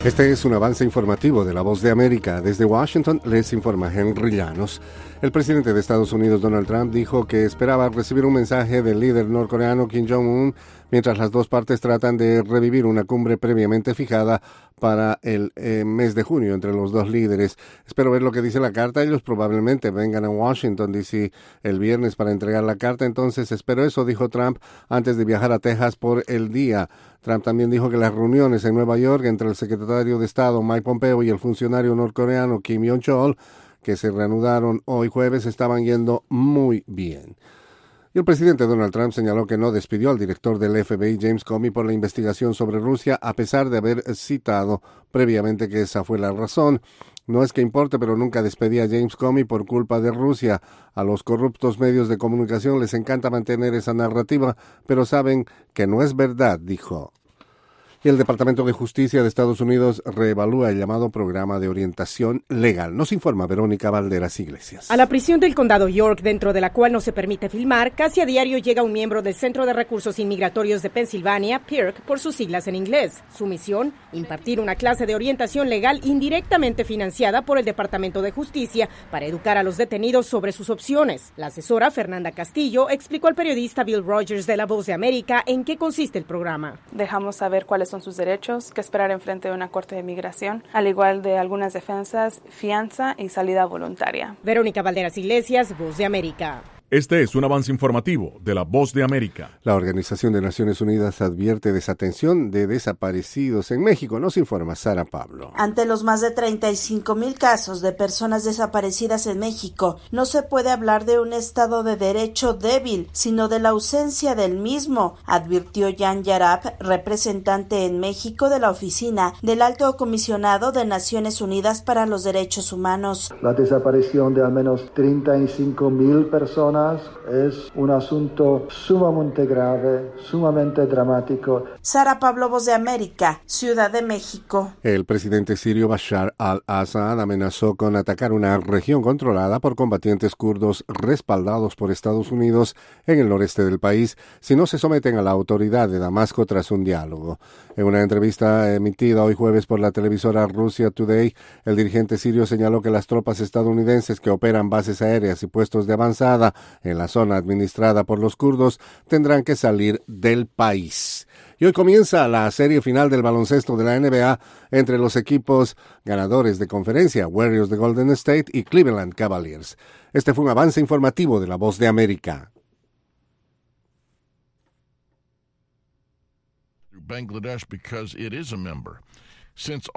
Este es un avance informativo de La Voz de América. Desde Washington les informa Henry Llanos. El presidente de Estados Unidos, Donald Trump, dijo que esperaba recibir un mensaje del líder norcoreano Kim Jong-un mientras las dos partes tratan de revivir una cumbre previamente fijada para el mes de junio entre los dos líderes. Espero ver lo que dice la carta. Ellos probablemente vengan a Washington, D.C. el viernes para entregar la carta. Entonces espero eso, dijo Trump antes de viajar a Texas por el día. Trump también dijo que las reuniones en Nueva York entre el secretario de Estado Mike Pompeo y el funcionario norcoreano Kim Yong-chol, que se reanudaron hoy jueves, estaban yendo muy bien. Y el presidente Donald Trump señaló que no despidió al director del FBI, James Comey, por la investigación sobre Rusia, a pesar de haber citado previamente que esa fue la razón. No es que importe, pero nunca despedí a James Comey por culpa de Rusia. A los corruptos medios de comunicación les encanta mantener esa narrativa, pero saben que no es verdad, dijo. Y el Departamento de Justicia de Estados Unidos reevalúa el llamado Programa de Orientación Legal. Nos informa Verónica Valderas Iglesias. A la prisión del condado York, dentro de la cual no se permite filmar, casi a diario llega un miembro del Centro de Recursos Inmigratorios de Pensilvania, PIRC, por sus siglas en inglés. Su misión, impartir una clase de orientación legal indirectamente financiada por el Departamento de Justicia para educar a los detenidos sobre sus opciones. La asesora Fernanda Castillo explicó al periodista Bill Rogers de La Voz de América en qué consiste el programa. Dejamos saber cuáles son sus derechos, qué esperar enfrente de una corte de migración, al igual de algunas defensas, fianza y salida voluntaria. Verónica Valderas Iglesias, Voz de América. Este es un avance informativo de La Voz de América. La Organización de Naciones Unidas advierte desatención de desaparecidos en México. Nos informa Sara Pablo. Ante los más de 35,000 casos de personas desaparecidas en México, no se puede hablar de un Estado de Derecho débil, sino de la ausencia del mismo, advirtió Jan Yarab, representante en México de la Oficina del Alto Comisionado de Naciones Unidas para los Derechos Humanos. La desaparición de al menos 35,000 personas es un asunto sumamente grave, sumamente dramático. Sara Pablo, Voz de América, Ciudad de México. El presidente sirio Bashar al-Assad amenazó con atacar una región controlada por combatientes kurdos respaldados por Estados Unidos en el noreste del país si no se someten a la autoridad de Damasco tras un diálogo. En una entrevista emitida hoy jueves por la televisora Russia Today, el dirigente sirio señaló que las tropas estadounidenses que operan bases aéreas y puestos de avanzada en la zona administrada por los kurdos tendrán que salir del país. Y hoy comienza la serie final del baloncesto de la NBA entre los equipos ganadores de conferencia, Warriors de Golden State y Cleveland Cavaliers. Este fue un avance informativo de La Voz de América. Bangladesh because it is a member. Since